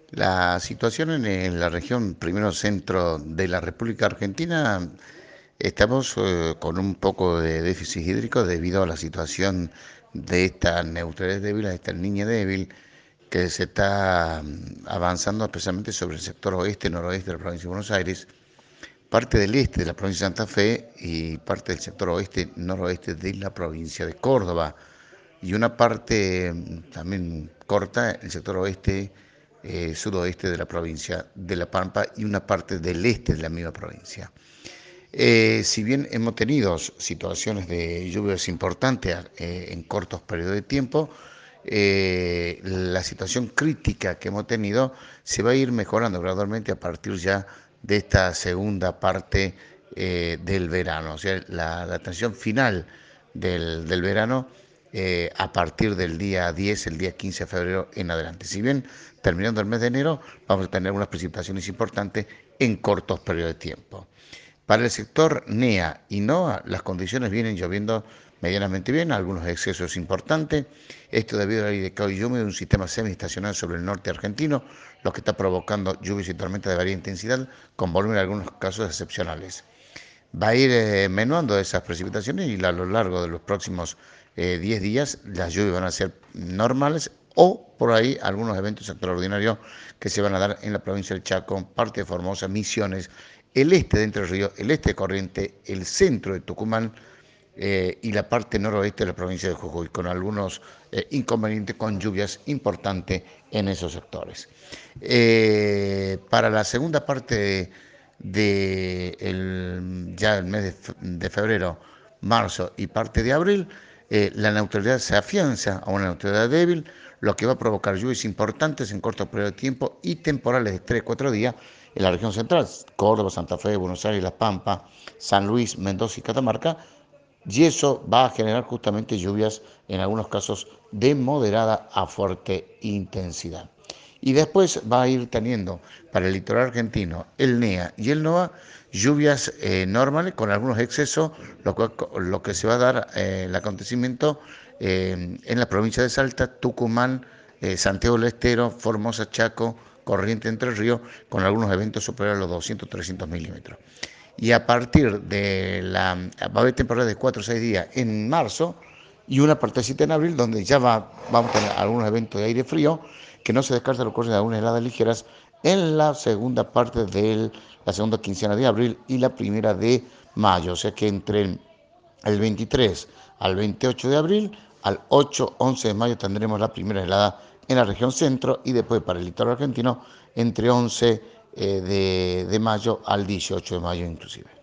La situación en la región primero centro de la República Argentina, estamos con un poco de déficit hídrico debido a la situación de esta neutralidad débil, de esta niña débil que se está avanzando especialmente sobre el sector oeste, noroeste de la provincia de Buenos Aires, parte del este de la provincia de Santa Fe y parte del sector oeste, noroeste de la provincia de Córdoba y una parte también corta, el sector oeste, sudoeste de la provincia de La Pampa y una parte del este de la misma provincia. Si bien hemos tenido situaciones de lluvias importantes en cortos periodos de tiempo, la situación crítica que hemos tenido se va a ir mejorando gradualmente a partir ya de esta segunda parte del verano. O sea, la tensión final del verano a partir del día 10, el día 15 de febrero en adelante. Si bien terminando el mes de enero vamos a tener unas precipitaciones importantes en cortos periodos de tiempo. Para el sector NEA y NOA, las condiciones vienen lloviendo medianamente bien, algunos excesos importantes. Esto debido a la delicado y húmedo de un sistema semiestacional sobre el norte argentino, lo que está provocando lluvias y tormentas de varia intensidad, con volumen en algunos casos excepcionales. Va a ir menuando esas precipitaciones y a lo largo de los próximos 10 días las lluvias van a ser normales o por ahí algunos eventos extraordinarios que se van a dar en la provincia del Chaco, parte de Formosa, Misiones, el este de Entre Ríos, el este de Corrientes, el centro de Tucumán y la parte noroeste de la provincia de Jujuy, con algunos inconvenientes con lluvias importantes en esos sectores. Para la segunda parte ya el mes de febrero, marzo y parte de abril, la neutralidad se afianza a una neutralidad débil, lo que va a provocar lluvias importantes en corto periodo de tiempo y temporales de 3-4 días en la región central, Córdoba, Santa Fe, Buenos Aires, La Pampa, San Luis, Mendoza y Catamarca, y eso va a generar justamente lluvias en algunos casos de moderada a fuerte intensidad. Y después va a ir teniendo para el litoral argentino, el NEA y el NOA, lluvias normales con algunos excesos, lo que se va a dar el acontecimiento en la provincia de Salta, Tucumán, Santiago del Estero, Formosa, Chaco, Corrientes, Entre Ríos, con algunos eventos superiores a los 200-300 milímetros. Y a partir de va a haber temporada de 4 o 6 días en marzo y una partecita en abril donde ya vamos a tener algunos eventos de aire frío que no se descarta la ocurrencia de algunas heladas ligeras en la segunda parte de la segunda quincena de abril y la primera de mayo. O sea que entre el 23 al 28 de abril, al 8-11 de mayo tendremos la primera helada en la región centro y después para el litoral argentino entre 11 de mayo al 18 de mayo inclusive.